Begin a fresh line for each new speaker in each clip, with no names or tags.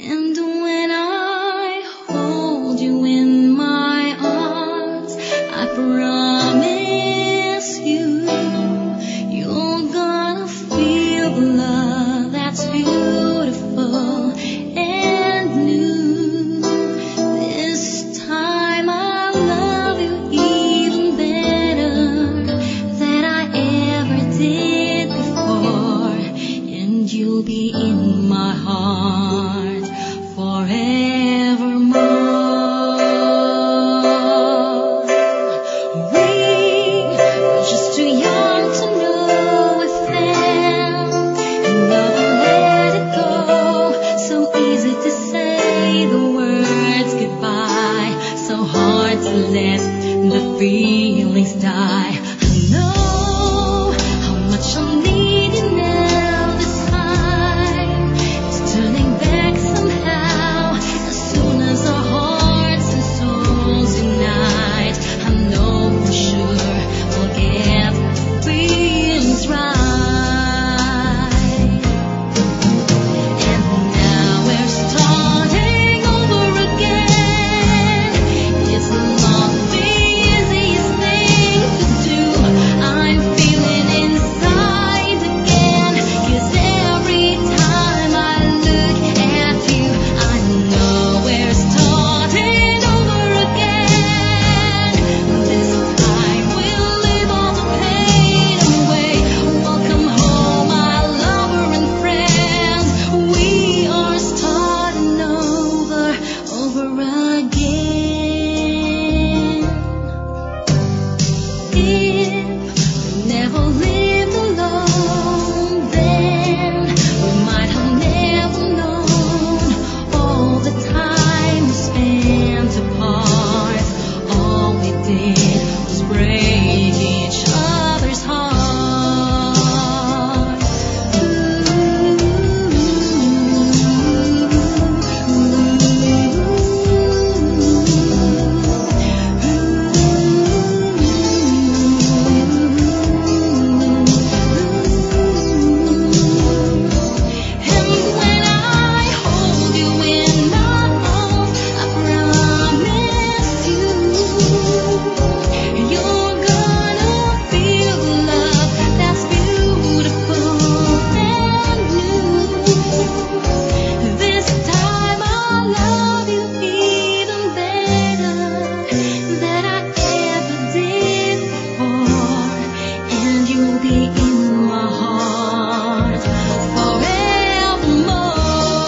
And when I hold you in my arms, I promise you, you're gonna feel the love that's beautiful and new. This time I'll love you even better than I ever did before, and you'll be in my heart forevermore. We were just too young to know it then, and never let it go. So easy to say the words goodbye, so hard to let the feelings die. I know how much I need you now. This time it's turning back somehow. As soon as our hearts and souls unite, I know for sure we'll get the feelings right. And now we're starting over again. It's not the easiest thing to do. I'm feeling inside again, 'cause every time I look at you, I know we're starting over again. This time we'll leave all the pain away. Welcome home, my lover and friends. We are starting over again. If we never lived alone, then we might have never known all the time we spent apart. All we did was break each other's hearts. And when I hold you in my arms, I promise you, you're gonna feel the love that's beautiful and new. This time I'll love you even better than I ever did before, and you'll be in my heart forevermore.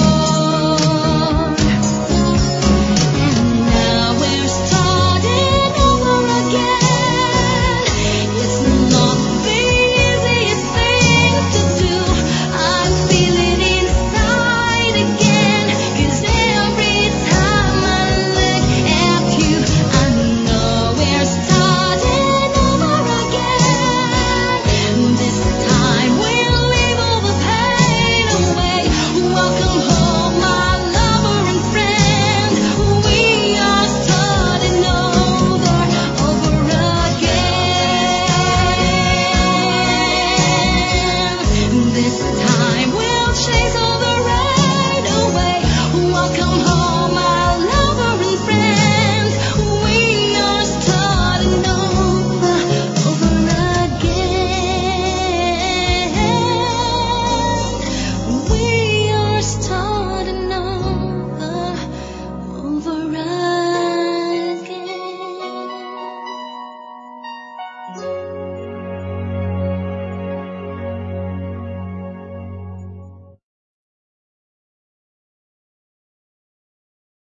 And now we're starting over again. It's not the easiest thing to do. I'm feeling inside again, 'cause every time I look at you, I know we're starting over again. This time we'll leave all the pain away. Welcome home, my lover and friend. We are starting over again. This time we'll chase all the rain away. Welcome home, my lover and friend. We are starting over again. We are starting over again.